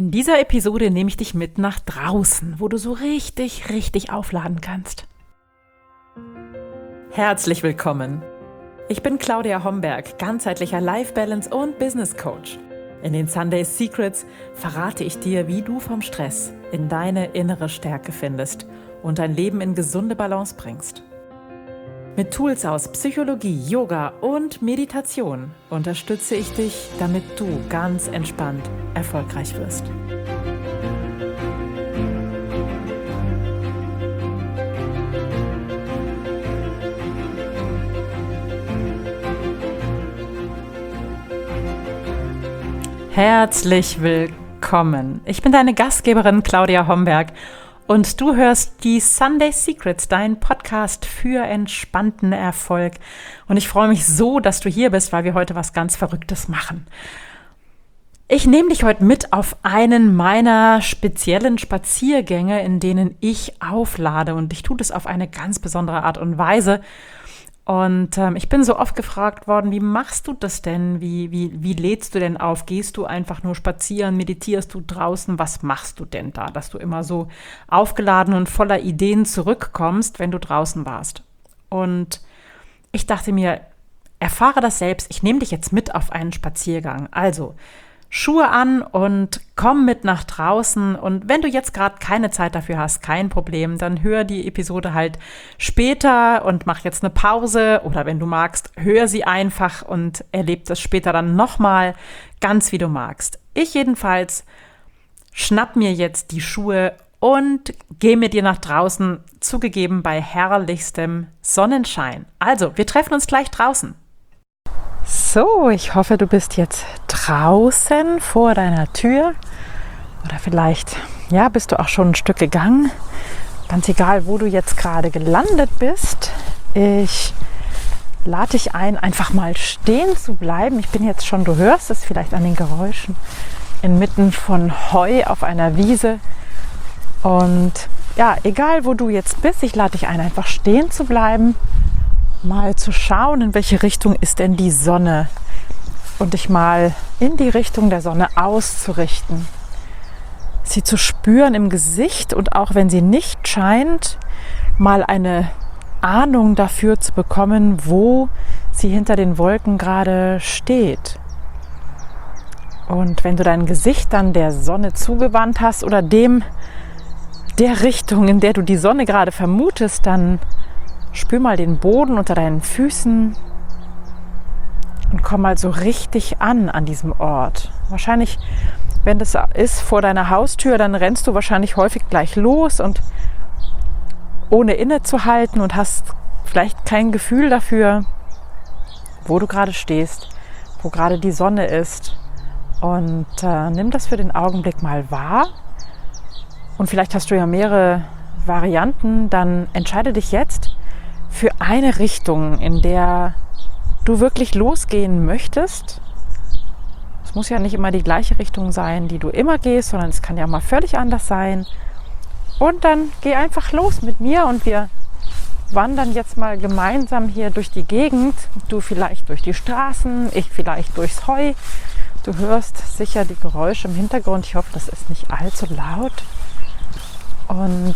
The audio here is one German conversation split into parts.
In dieser Episode nehme ich dich mit nach draußen, wo du so richtig aufladen kannst. Herzlich willkommen. Ich bin Claudia Homberg, ganzheitlicher Life Balance und Business Coach. In den Sunday Secrets verrate ich dir, wie du vom Stress in deine innere Stärke findest und dein Leben in gesunde Balance bringst. Mit Tools aus Psychologie, Yoga und Meditation unterstütze ich dich, damit du ganz entspannt erfolgreich wirst. Herzlich willkommen. Ich bin deine Gastgeberin Claudia Homberg und du hörst die Sunday Secrets, dein Podcast für entspannten Erfolg. Und ich freue mich so, dass du hier bist, weil wir heute was ganz Verrücktes machen. Ich nehme dich heute mit auf einen meiner speziellen Spaziergänge, in denen ich auflade. Und ich tue das auf eine ganz besondere Art und Weise. Und ich bin so oft gefragt worden, wie machst du das denn? Wie lädst du denn auf? Gehst du einfach nur spazieren? Meditierst du draußen? Was machst du denn da, dass du immer so aufgeladen und voller Ideen zurückkommst, wenn du draußen warst? Und ich dachte mir, erfahre das selbst. Ich nehme dich jetzt mit auf einen Spaziergang. Also Schuhe an und komm mit nach draußen. Und wenn du jetzt gerade keine Zeit dafür hast, kein Problem, dann hör die Episode halt später und mach jetzt eine Pause. Oder wenn du magst, hör sie einfach und erleb das später dann nochmal, ganz wie du magst. Ich jedenfalls schnapp mir jetzt die Schuhe und gehe mit dir nach draußen, zugegeben bei herrlichstem Sonnenschein. Also, wir treffen uns gleich draußen. So, ich hoffe, du bist jetzt draußen vor deiner Tür oder vielleicht, bist du auch schon ein Stück gegangen. Ganz egal, wo du jetzt gerade gelandet bist. Ich lade dich ein, einfach mal stehen zu bleiben. Ich bin jetzt schon, du hörst es vielleicht an den Geräuschen, inmitten von Heu auf einer Wiese. Und egal, wo du jetzt bist, ich lade dich ein, einfach stehen zu bleiben. Mal zu schauen, in welche Richtung ist denn die Sonne und dich mal in die Richtung der Sonne auszurichten. Sie zu spüren im Gesicht und auch wenn sie nicht scheint, mal eine Ahnung dafür zu bekommen, wo sie hinter den Wolken gerade steht. Und wenn du dein Gesicht dann der Sonne zugewandt hast oder der Richtung, in der du die Sonne gerade vermutest, dann spür mal den Boden unter deinen Füßen und komm mal so richtig an diesem Ort. Wahrscheinlich, wenn das ist vor deiner Haustür, dann rennst du wahrscheinlich häufig gleich los und ohne innezuhalten und hast vielleicht kein Gefühl dafür, wo du gerade stehst, wo gerade die Sonne ist. Und nimm das für den Augenblick mal wahr. Und vielleicht hast du ja mehrere Varianten, dann entscheide dich jetzt für eine Richtung, in der du wirklich losgehen möchtest. Es muss ja nicht immer die gleiche Richtung sein, die du immer gehst, sondern es kann ja mal völlig anders sein. Und dann geh einfach los mit mir und wir wandern jetzt mal gemeinsam hier durch die Gegend. Du vielleicht durch die Straßen, ich vielleicht durchs Heu. Du hörst sicher die Geräusche im Hintergrund. Ich hoffe, das ist nicht allzu laut. Und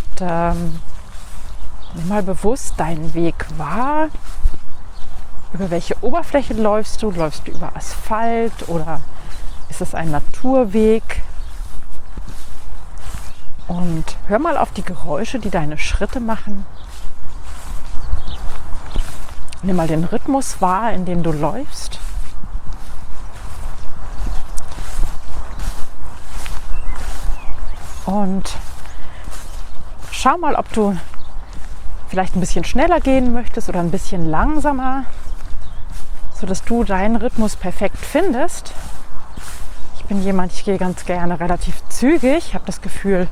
nimm mal bewusst deinen Weg wahr. Über welche Oberfläche läufst du? Läufst du über Asphalt oder ist es ein Naturweg? Und hör mal auf die Geräusche, die deine Schritte machen. Nimm mal den Rhythmus wahr, in dem du läufst. Und schau mal, ob du vielleicht ein bisschen schneller gehen möchtest oder ein bisschen langsamer, sodass du deinen Rhythmus perfekt findest. Ich bin jemand, ich gehe ganz gerne relativ zügig. Ich habe das Gefühl,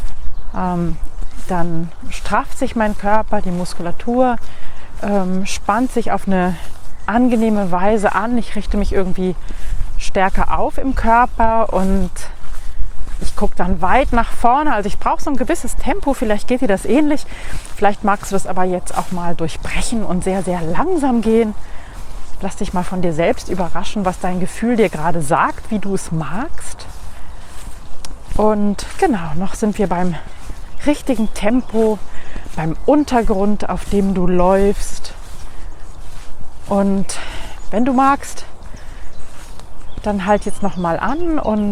dann strafft sich mein Körper, die Muskulatur spannt sich auf eine angenehme Weise an. Ich richte mich irgendwie stärker auf im Körper und ich gucke dann weit nach vorne, also ich brauche so ein gewisses Tempo, vielleicht geht dir das ähnlich. Vielleicht magst du das aber jetzt auch mal durchbrechen und sehr, sehr langsam gehen. Lass dich mal von dir selbst überraschen, was dein Gefühl dir gerade sagt, wie du es magst. Und genau, noch sind wir beim richtigen Tempo, beim Untergrund, auf dem du läufst. Und wenn du magst, dann halt jetzt nochmal an und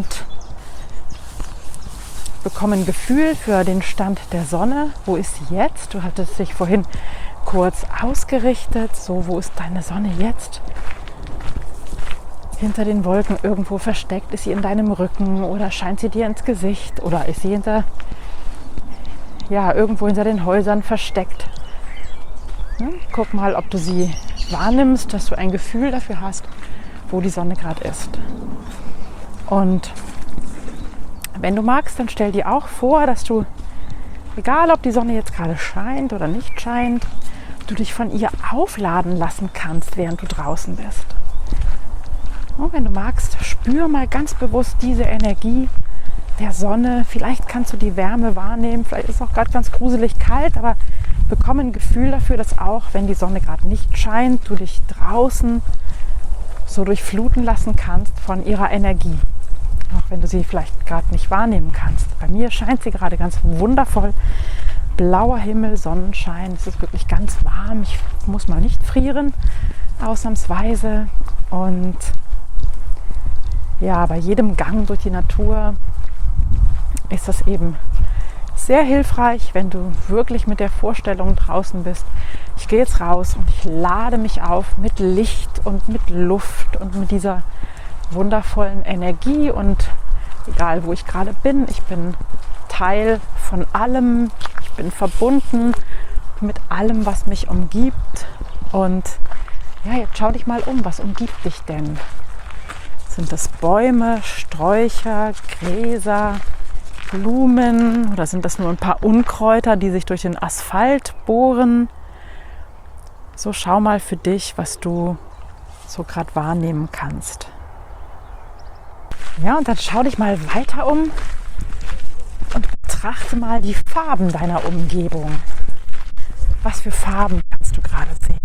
bekomme ein Gefühl für den Stand der Sonne. Wo ist sie jetzt? Du hattest dich vorhin kurz ausgerichtet. So, wo ist deine Sonne jetzt? Hinter den Wolken irgendwo versteckt? Ist sie in deinem Rücken oder scheint sie dir ins Gesicht? Oder ist sie irgendwo hinter den Häusern versteckt? Guck mal, ob du sie wahrnimmst, dass du ein Gefühl dafür hast, wo die Sonne gerade ist. Und wenn du magst, dann stell dir auch vor, dass du, egal ob die Sonne jetzt gerade scheint oder nicht scheint, du dich von ihr aufladen lassen kannst, während du draußen bist. Und wenn du magst, spür mal ganz bewusst diese Energie der Sonne. Vielleicht kannst du die Wärme wahrnehmen, vielleicht ist es auch gerade ganz gruselig kalt, aber bekomme ein Gefühl dafür, dass auch, wenn die Sonne gerade nicht scheint, du dich draußen so durchfluten lassen kannst von ihrer Energie. Auch wenn du sie vielleicht gerade nicht wahrnehmen kannst. Bei mir scheint sie gerade ganz wundervoll. Blauer Himmel, Sonnenschein. Es ist wirklich ganz warm. Ich muss mal nicht frieren, ausnahmsweise. Und ja, bei jedem Gang durch die Natur ist das eben sehr hilfreich, wenn du wirklich mit der Vorstellung draußen bist. Ich gehe jetzt raus und ich lade mich auf mit Licht und mit Luft und mit dieser wundervollen Energie. Und egal, wo ich gerade bin, ich bin Teil von allem. Ich bin verbunden mit allem, was mich umgibt. Und ja, jetzt schau dich mal um. Was umgibt dich denn? Sind das Bäume, Sträucher, Gräser, Blumen oder sind das nur ein paar Unkräuter, die sich durch den Asphalt bohren? So, schau mal für dich, was du so gerade wahrnehmen kannst. Ja, und dann schau dich mal weiter um und betrachte mal die Farben deiner Umgebung. Was für Farben kannst du gerade sehen?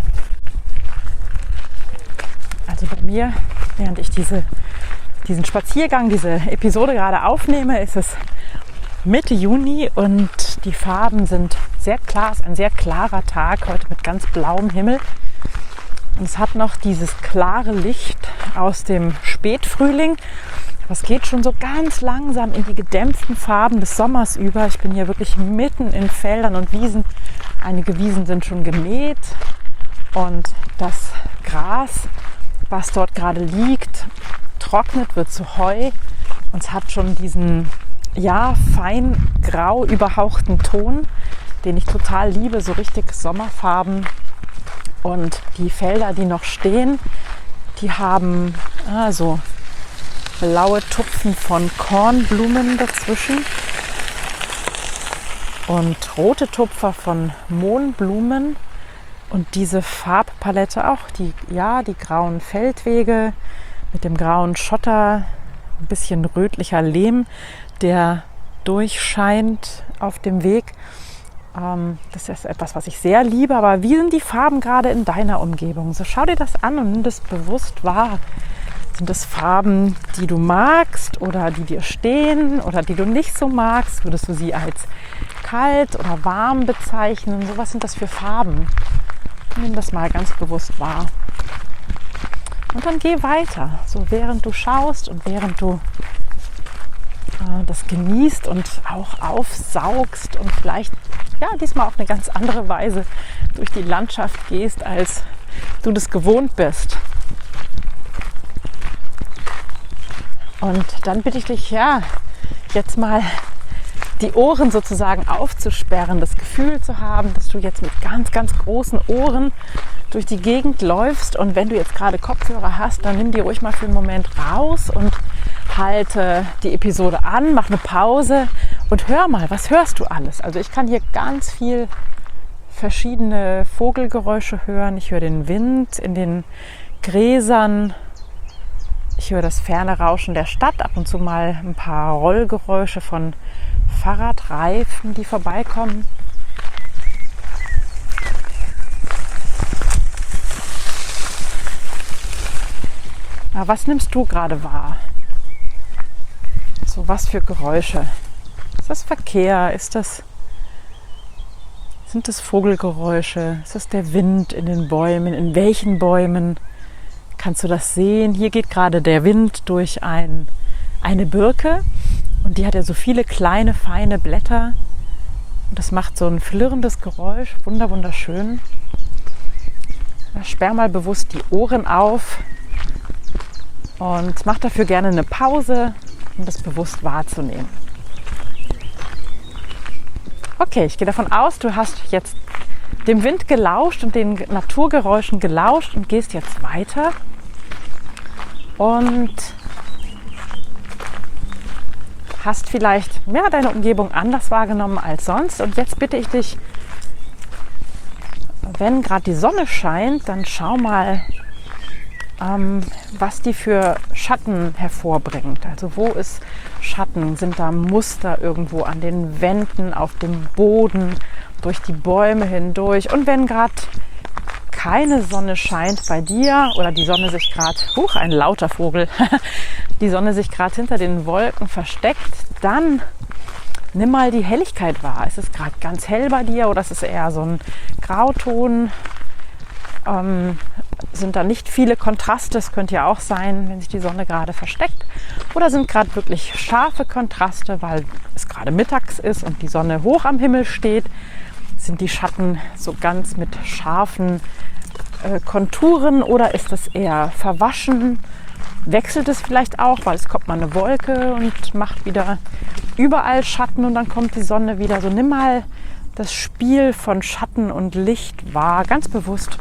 Also bei mir, während ich diesen Spaziergang, diese Episode gerade aufnehme, ist es Mitte Juni und die Farben sind sehr klar. Es ist ein sehr klarer Tag heute mit ganz blauem Himmel. Und es hat noch dieses klare Licht aus dem Spätfrühling. Aber es geht schon so ganz langsam in die gedämpften Farben des Sommers über. Ich bin hier wirklich mitten in Feldern und Wiesen. Einige Wiesen sind schon gemäht und das Gras, was dort gerade liegt, trocknet, wird zu Heu und es hat schon diesen fein grau überhauchten Ton, den ich total liebe, so richtig Sommerfarben. Und die Felder, die noch stehen, die haben so blaue Tupfen von Kornblumen dazwischen und rote Tupfer von Mohnblumen. Und diese Farbpalette auch, die grauen Feldwege mit dem grauen Schotter, ein bisschen rötlicher Lehm, der durchscheint auf dem Weg. Das ist etwas, was ich sehr liebe. Aber wie sind die Farben gerade in deiner Umgebung? So, schau dir das an und nimm das bewusst wahr. Sind das Farben, die du magst oder die dir stehen oder die du nicht so magst? Würdest du sie als kalt oder warm bezeichnen? So, was sind das für Farben? Nimm das mal ganz bewusst wahr. Und dann geh weiter, so während du schaust und während du das genießt und auch aufsaugst und vielleicht diesmal auf eine ganz andere Weise durch die Landschaft gehst, als du das gewohnt bist. Und dann bitte ich dich, jetzt mal die Ohren sozusagen aufzusperren, das Gefühl zu haben, dass du jetzt mit ganz, ganz großen Ohren durch die Gegend läufst. Und wenn du jetzt gerade Kopfhörer hast, dann nimm die ruhig mal für einen Moment raus und halte die Episode an, mach eine Pause und hör mal, was hörst du alles? Also ich kann hier ganz viel verschiedene Vogelgeräusche hören. Ich höre den Wind in den Gräsern. Ich höre das ferne Rauschen der Stadt, ab und zu mal ein paar Rollgeräusche von Fahrradreifen, die vorbeikommen. Aber was nimmst du gerade wahr? So, was für Geräusche? Ist das Verkehr? Sind das Vogelgeräusche? Ist das der Wind in den Bäumen? In welchen Bäumen? Kannst du das sehen? Hier geht gerade der Wind durch eine Birke und die hat ja so viele kleine, feine Blätter. Und das macht so ein flirrendes Geräusch. Wunderschön. Sperr mal bewusst die Ohren auf und mach dafür gerne eine Pause, um das bewusst wahrzunehmen. Okay, ich gehe davon aus, du hast jetzt dem Wind gelauscht und den Naturgeräuschen gelauscht und gehst jetzt weiter. Und hast vielleicht deine Umgebung anders wahrgenommen als sonst. Und jetzt bitte ich dich, wenn gerade die Sonne scheint, dann schau mal, was die für Schatten hervorbringt. Also wo ist Schatten? Sind da Muster irgendwo an den Wänden, auf dem Boden, durch die Bäume hindurch? Und wenn gerade keine Sonne scheint bei dir oder die Sonne sich gerade, ein lauter Vogel, die Sonne sich gerade hinter den Wolken versteckt, dann nimm mal die Helligkeit wahr. Ist es gerade ganz hell bei dir oder ist es eher so ein Grauton? Sind da nicht viele Kontraste? Das könnte ja auch sein, wenn sich die Sonne gerade versteckt. Oder sind gerade wirklich scharfe Kontraste, weil es gerade mittags ist und die Sonne hoch am Himmel steht? Sind die Schatten so ganz mit scharfen Konturen oder ist das eher verwaschen? Wechselt es vielleicht auch, weil es kommt mal eine Wolke und macht wieder überall Schatten und dann kommt die Sonne wieder. So nimm mal das Spiel von Schatten und Licht wahr, ganz bewusst.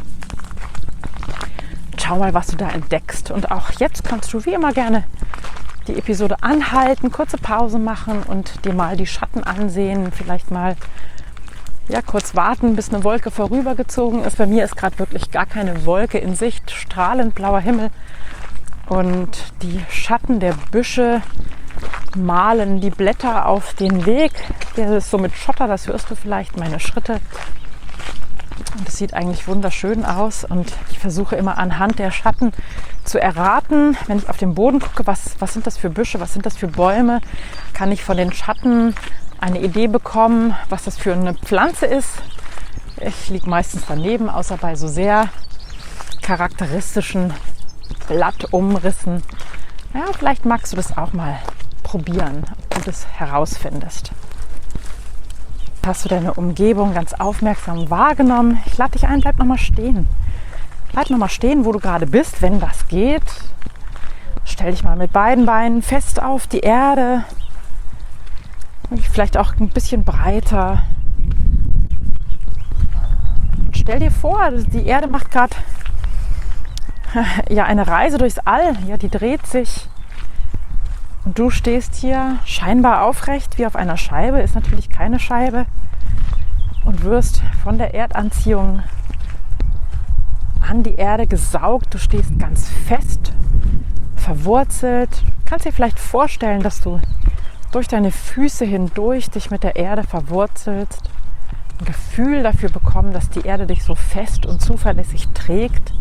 Schau mal, was du da entdeckst. Und auch jetzt kannst du wie immer gerne die Episode anhalten, kurze Pause machen und dir mal die Schatten ansehen. Vielleicht mal kurz warten, bis eine Wolke vorübergezogen ist. Bei mir ist gerade wirklich gar keine Wolke in Sicht, strahlend blauer Himmel. Und die Schatten der Büsche malen die Blätter auf den Weg. Der ist so mit Schotter, das hörst du vielleicht, meine Schritte. Und es sieht eigentlich wunderschön aus und ich versuche immer anhand der Schatten zu erraten, wenn ich auf den Boden gucke, was sind das für Büsche, was sind das für Bäume, kann ich von den Schatten eine Idee bekommen, was das für eine Pflanze ist. Ich liege meistens daneben, außer bei so sehr charakteristischen Blattumrissen. Ja, vielleicht magst du das auch mal probieren, ob du das herausfindest. Hast du deine Umgebung ganz aufmerksam wahrgenommen? Ich lade dich ein, bleib nochmal stehen. Bleib nochmal stehen, wo du gerade bist, wenn das geht. Stell dich mal mit beiden Beinen fest auf die Erde. Und vielleicht auch ein bisschen breiter. Und stell dir vor, die Erde macht gerade eine Reise durchs All. Ja, die dreht sich. Und du stehst hier scheinbar aufrecht wie auf einer Scheibe, ist natürlich keine Scheibe, und wirst von der Erdanziehung an die Erde gesaugt. Du stehst ganz fest, verwurzelt. Du kannst dir vielleicht vorstellen, dass du durch deine Füße hindurch dich mit der Erde verwurzelst. Ein Gefühl dafür bekommen, dass die Erde dich so fest und zuverlässig trägt.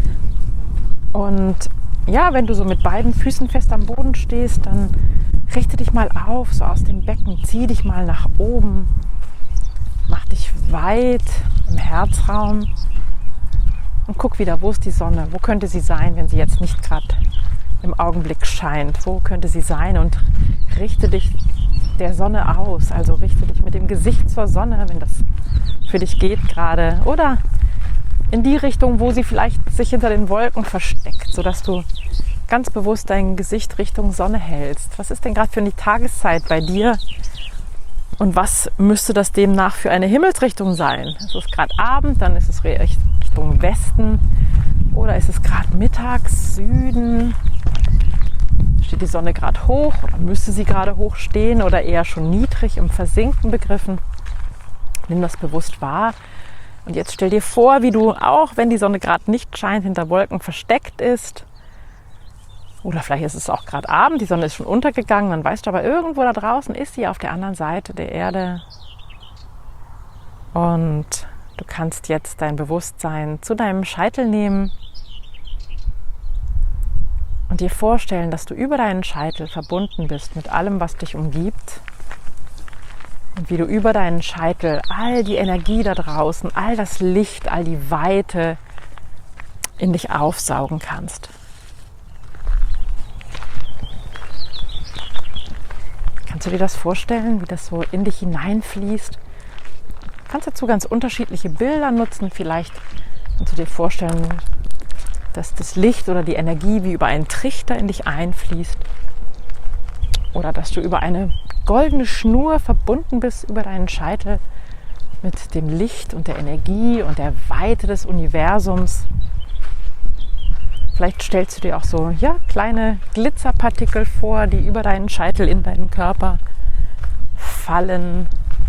Und ja, wenn du so mit beiden Füßen fest am Boden stehst, dann richte dich mal auf, so aus dem Becken, zieh dich mal nach oben, mach dich weit im Herzraum und guck wieder, wo ist die Sonne, wo könnte sie sein, wenn sie jetzt nicht gerade im Augenblick scheint, wo könnte sie sein, und richte dich der Sonne aus, also richte dich mit dem Gesicht zur Sonne, wenn das für dich geht gerade, oder in die Richtung, wo sie vielleicht sich hinter den Wolken versteckt, sodass du ganz bewusst dein Gesicht Richtung Sonne hältst. Was ist denn gerade für eine Tageszeit bei dir? Und was müsste das demnach für eine Himmelsrichtung sein? Es ist gerade Abend, dann ist es Richtung Westen. Oder ist es gerade mittags, Süden? Steht die Sonne gerade hoch oder müsste sie gerade hoch stehen oder eher schon niedrig im Versinken begriffen? Nimm das bewusst wahr. Und jetzt stell dir vor, wie du, auch wenn die Sonne gerade nicht scheint, hinter Wolken versteckt ist. Oder vielleicht ist es auch gerade Abend, die Sonne ist schon untergegangen, dann weißt du aber, irgendwo da draußen ist sie auf der anderen Seite der Erde. Und du kannst jetzt dein Bewusstsein zu deinem Scheitel nehmen und dir vorstellen, dass du über deinen Scheitel verbunden bist mit allem, was dich umgibt und wie du über deinen Scheitel all die Energie da draußen, all das Licht, all die Weite in dich aufsaugen kannst. Kannst du dir das vorstellen, wie das so in dich hineinfließt? Du kannst dazu ganz unterschiedliche Bilder nutzen. Vielleicht kannst du dir vorstellen, dass das Licht oder die Energie wie über einen Trichter in dich einfließt. Oder dass du über eine goldene Schnur verbunden bist über deinen Scheitel mit dem Licht und der Energie und der Weite des Universums. Vielleicht stellst du dir auch so kleine Glitzerpartikel vor, die über deinen Scheitel in deinen Körper fallen.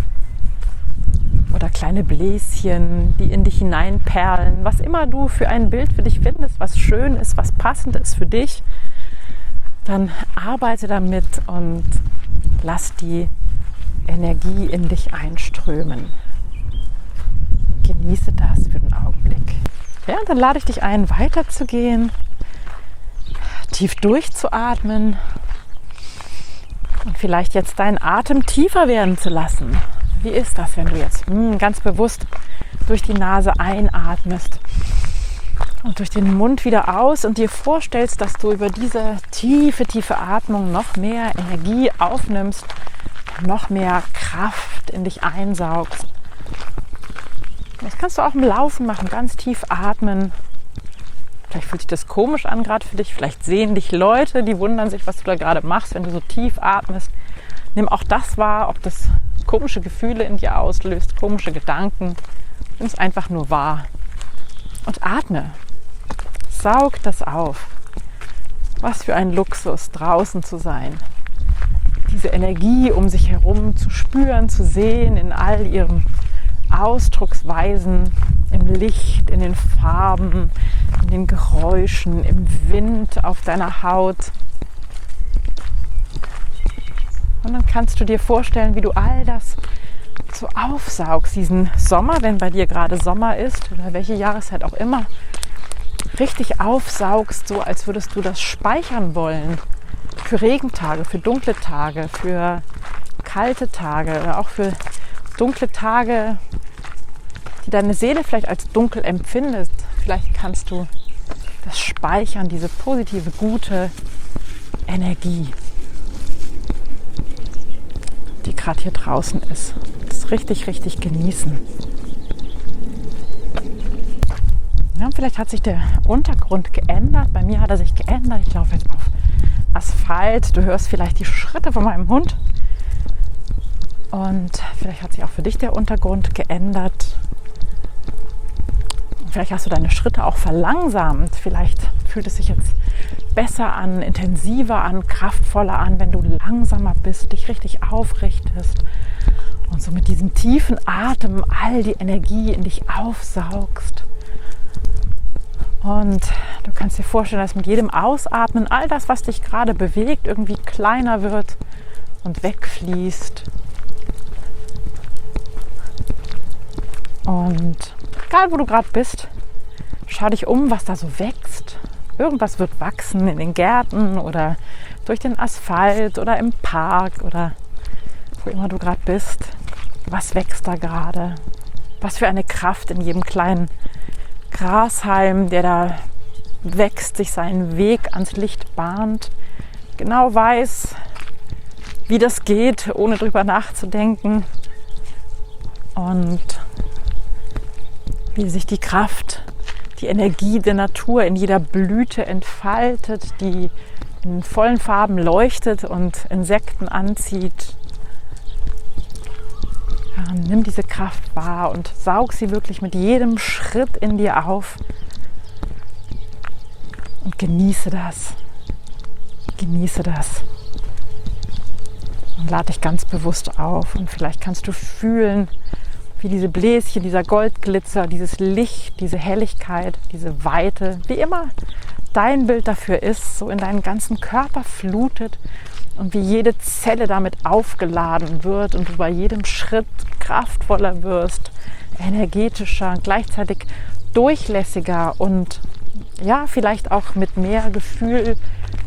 Oder kleine Bläschen, die in dich hineinperlen. Was immer du für ein Bild für dich findest, was schön ist, was passend ist für dich, dann arbeite damit und lass die Energie in dich einströmen. Genieße das für den Augenblick. Ja, und dann lade ich dich ein, weiterzugehen, tief durchzuatmen und vielleicht jetzt deinen Atem tiefer werden zu lassen. Wie ist das, wenn du jetzt ganz bewusst durch die Nase einatmest und durch den Mund wieder aus und dir vorstellst, dass du über diese tiefe Atmung noch mehr Energie aufnimmst, noch mehr Kraft in dich einsaugst. Das kannst du auch im Laufen machen, ganz tief atmen. Vielleicht fühlt sich das komisch an gerade für dich. Vielleicht sehen dich Leute, die wundern sich, was du da gerade machst, wenn du so tief atmest. Nimm auch das wahr, ob das komische Gefühle in dir auslöst, komische Gedanken. Nimm es einfach nur wahr. Und atme. Saug das auf. Was für ein Luxus, draußen zu sein. Diese Energie um sich herum zu spüren, zu sehen in all ihren Ausdrucksweisen, im Licht, in den Farben, in den Geräuschen, im Wind auf deiner Haut. Und dann kannst du dir vorstellen, wie du all das so aufsaugst, diesen Sommer, wenn bei dir gerade Sommer ist oder welche Jahreszeit auch immer, richtig aufsaugst, so als würdest du das speichern wollen für Regentage, für dunkle Tage, für kalte Tage oder auch für dunkle Tage, die deine Seele vielleicht als dunkel empfindet. Vielleicht kannst du das speichern, diese positive, gute Energie, die gerade hier draußen ist. Das richtig genießen. Ja, vielleicht hat sich der Untergrund geändert. Bei mir hat er sich geändert. Ich laufe jetzt auf Asphalt. Du hörst vielleicht die Schritte von meinem Hund. Und vielleicht hat sich auch für dich der Untergrund geändert. Vielleicht hast du deine Schritte auch verlangsamt. Vielleicht fühlt es sich jetzt besser an, intensiver an, kraftvoller an, wenn du langsamer bist, dich richtig aufrichtest und so mit diesem tiefen Atem all die Energie in dich aufsaugst. Und du kannst dir vorstellen, dass mit jedem Ausatmen all das, was dich gerade bewegt, irgendwie kleiner wird und wegfließt. Und egal, wo du gerade bist, schau dich um, was da so wächst. Irgendwas wird wachsen in den Gärten oder durch den Asphalt oder im Park oder wo immer du gerade bist. Was wächst da gerade? Was für eine Kraft in jedem kleinen Grashalm, der da wächst, sich seinen Weg ans Licht bahnt, genau weiß, wie das geht, ohne drüber nachzudenken. Und wie sich die Kraft, die Energie der Natur in jeder Blüte entfaltet, die in vollen Farben leuchtet und Insekten anzieht. Ja, nimm diese Kraft wahr und saug sie wirklich mit jedem Schritt in dir auf und genieße das. Genieße das. Und lade dich ganz bewusst auf und vielleicht kannst du fühlen, wie diese Bläschen, dieser Goldglitzer, dieses Licht, diese Helligkeit, diese Weite, wie immer dein Bild dafür ist, so in deinen ganzen Körper flutet und wie jede Zelle damit aufgeladen wird und du bei jedem Schritt kraftvoller wirst, energetischer, gleichzeitig durchlässiger und ja, vielleicht auch mit mehr Gefühl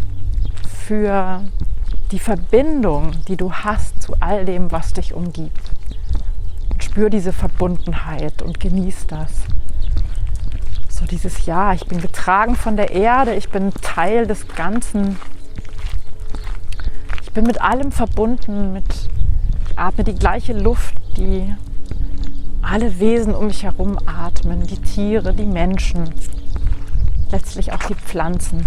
für die Verbindung, die du hast zu all dem, was dich umgibt. Und spür diese Verbundenheit und genieß das. So dieses Ja, ich bin getragen von der Erde, ich bin Teil des Ganzen. Ich bin mit allem verbunden, atme die gleiche Luft, die alle Wesen um mich herum atmen, die Tiere, die Menschen, letztlich auch die Pflanzen.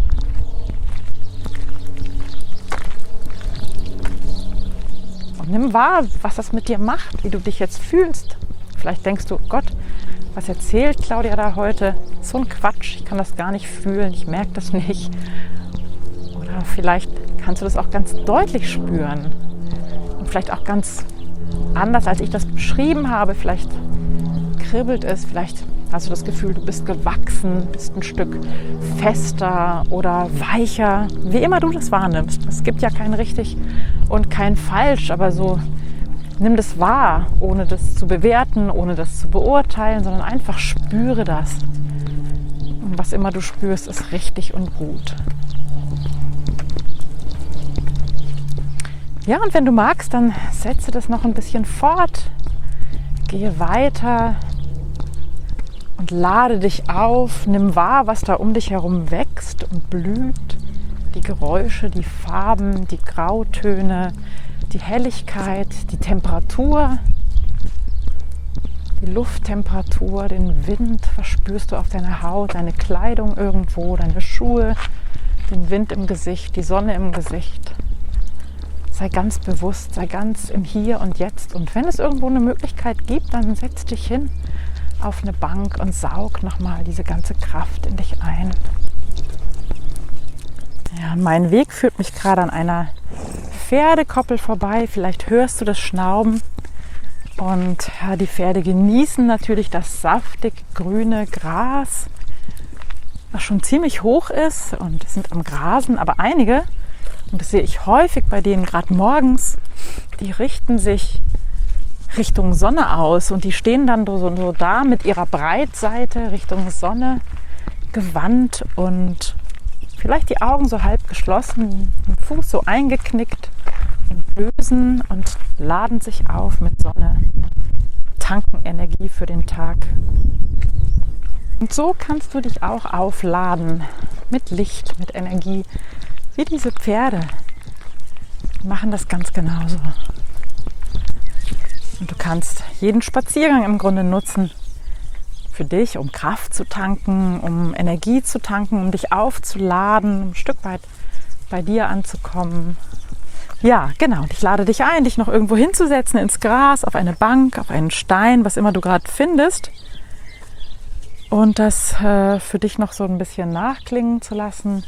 Und nimm wahr, was das mit dir macht, wie du dich jetzt fühlst. Vielleicht denkst du, Gott, was erzählt Claudia da heute? So ein Quatsch, ich kann das gar nicht fühlen, ich merke das nicht. Oder vielleicht kannst du das auch ganz deutlich spüren. Und vielleicht auch ganz anders, als ich das beschrieben habe. Vielleicht kribbelt es, vielleicht hast du das Gefühl, du bist gewachsen, bist ein Stück fester oder weicher. Wie immer du das wahrnimmst. Es gibt ja kein richtig und kein falsch, aber so nimm das wahr, ohne das zu bewerten, ohne das zu beurteilen, sondern einfach spüre das. Und was immer du spürst, ist richtig und gut. Ja, und wenn du magst, dann setze das noch ein bisschen fort, gehe weiter und lade dich auf, nimm wahr, was da um dich herum wächst und blüht, die Geräusche, die Farben, die Grautöne, die Helligkeit, die Temperatur, die Lufttemperatur, den Wind verspürst du auf deiner Haut, deine Kleidung irgendwo, deine Schuhe, den Wind im Gesicht, die Sonne im Gesicht. Sei ganz bewusst, sei ganz im Hier und Jetzt. Und wenn es irgendwo eine Möglichkeit gibt, dann setz dich hin auf eine Bank und saug nochmal diese ganze Kraft in dich ein. Ja, mein Weg führt mich gerade an einer Pferdekoppel vorbei. Vielleicht hörst du das Schnauben. Und ja, die Pferde genießen natürlich das saftig grüne Gras, was schon ziemlich hoch ist und sind am Grasen. Aber einige, und das sehe ich häufig bei denen, gerade morgens, die richten sich Richtung Sonne aus und die stehen dann so da mit ihrer Breitseite Richtung Sonne gewandt und vielleicht die Augen so halb geschlossen, den Fuß so eingeknickt und lösen und laden sich auf mit Sonne, tanken Energie für den Tag. Und so kannst du dich auch aufladen mit Licht, mit Energie, wie diese Pferde. Die machen das ganz genauso. Und du kannst jeden Spaziergang im Grunde nutzen für dich, um Kraft zu tanken, um Energie zu tanken, um dich aufzuladen, um ein Stück weit bei dir anzukommen. Ja, genau. Und ich lade dich ein, dich noch irgendwo hinzusetzen, ins Gras, auf eine Bank, auf einen Stein, was immer du gerade findest. Und das für dich noch so ein bisschen nachklingen zu lassen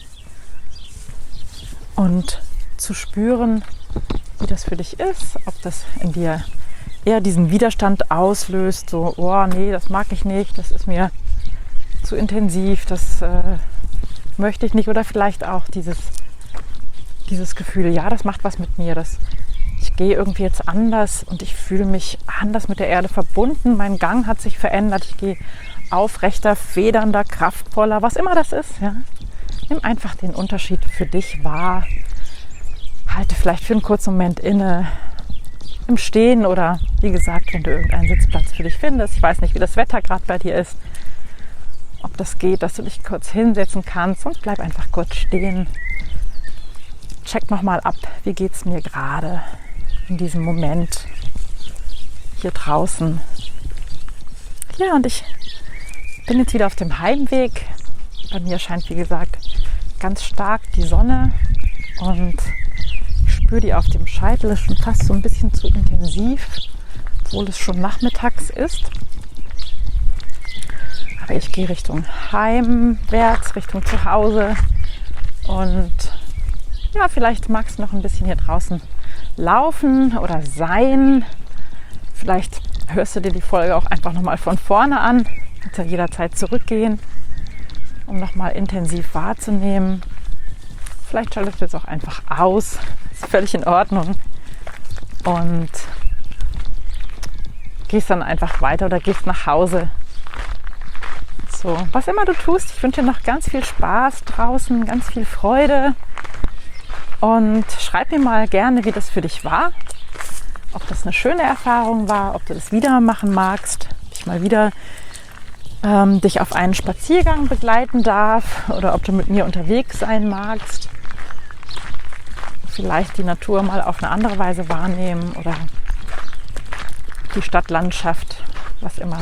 und zu spüren, wie das für dich ist, ob das in dir eher diesen Widerstand auslöst, so, oh nee, das mag ich nicht, das ist mir zu intensiv, das möchte ich nicht. Oder vielleicht auch dieses Gefühl, ja, das macht was mit mir, ich gehe irgendwie jetzt anders und ich fühle mich anders mit der Erde verbunden, mein Gang hat sich verändert, ich gehe aufrechter, federnder, kraftvoller, was immer das ist. Ja? Nimm einfach den Unterschied für dich wahr, halte vielleicht für einen kurzen Moment inne, im Stehen oder wie gesagt, wenn du irgendeinen Sitzplatz für dich findest. Ich weiß nicht, wie das Wetter gerade bei dir ist, ob das geht, dass du dich kurz hinsetzen kannst und bleib einfach kurz stehen. Check nochmal ab, wie geht es mir gerade in diesem Moment hier draußen. Ja, und ich bin jetzt wieder auf dem Heimweg. Bei mir scheint, wie gesagt, ganz stark die Sonne und ich spüre die auf dem Scheitel, ist schon fast so ein bisschen zu intensiv, obwohl es schon nachmittags ist. Aber ich gehe Richtung heimwärts, Richtung Zuhause und ja, vielleicht magst du noch ein bisschen hier draußen laufen oder sein. Vielleicht hörst du dir die Folge auch einfach nochmal von vorne an. Du kannst ja jederzeit zurückgehen, um nochmal intensiv wahrzunehmen. Vielleicht schaltest du jetzt auch einfach aus. Ist völlig in Ordnung. Und gehst dann einfach weiter oder gehst nach Hause. So, was immer du tust, ich wünsche dir noch ganz viel Spaß draußen, ganz viel Freude. Und schreib mir mal gerne, wie das für dich war. Ob das eine schöne Erfahrung war, ob du das wieder machen magst, ob ich mal wieder dich auf einen Spaziergang begleiten darf oder ob du mit mir unterwegs sein magst. Vielleicht die Natur mal auf eine andere Weise wahrnehmen oder die Stadtlandschaft, was immer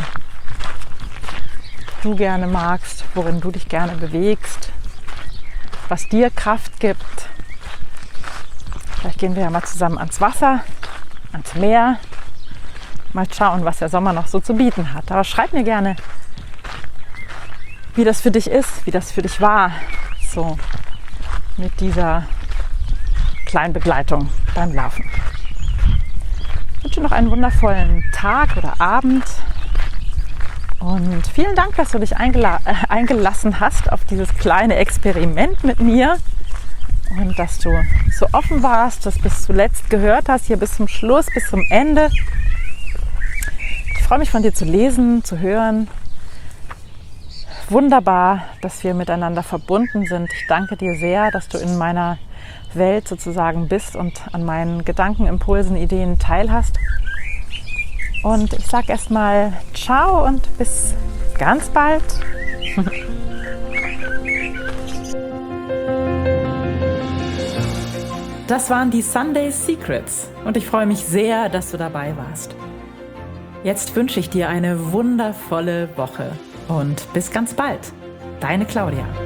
du gerne magst, worin du dich gerne bewegst, was dir Kraft gibt. Vielleicht gehen wir ja mal zusammen ans Wasser, ans Meer, mal schauen, was der Sommer noch so zu bieten hat. Aber schreib mir gerne, wie das für dich ist, wie das für dich war, so mit dieser kleinen Begleitung beim Laufen. Ich wünsche noch einen wundervollen Tag oder Abend und vielen Dank, dass du dich eingelassen hast auf dieses kleine Experiment mit mir und dass du so offen warst, das bis zuletzt gehört hast, hier bis zum Schluss, bis zum Ende. Ich freue mich, von dir zu lesen, zu hören. Wunderbar, dass wir miteinander verbunden sind. Ich danke dir sehr, dass du in meiner Welt sozusagen bist und an meinen Gedanken, Impulsen, Ideen teilhast. Und ich sage erstmal ciao und bis ganz bald. Das waren die Sunday Secrets und ich freue mich sehr, dass du dabei warst. Jetzt wünsche ich dir eine wundervolle Woche und bis ganz bald. Deine Claudia.